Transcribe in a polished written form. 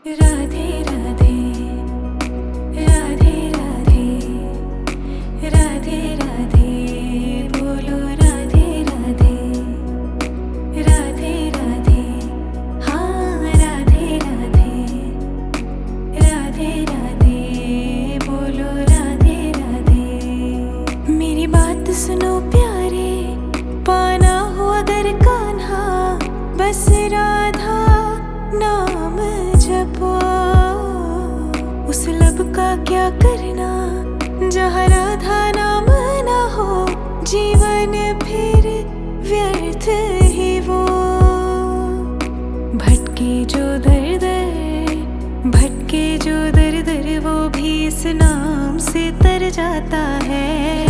राधे राधे राधे राधे राधे राधे बोलो राधे राधे राधे राधे हाँ राधे राधे राधे राधे बोलो राधे राधे। मेरी बात सुनो प्यारे, पाना हो अगर कान्हा, बस राधा नाम जपो। उस लब का क्या करना जहाँ राधा नाम ना हो, जीवन फिर व्यर्थ ही वो। भटके जो दर दर, भटके जो दर दर, वो भी इस नाम से तर जाता है।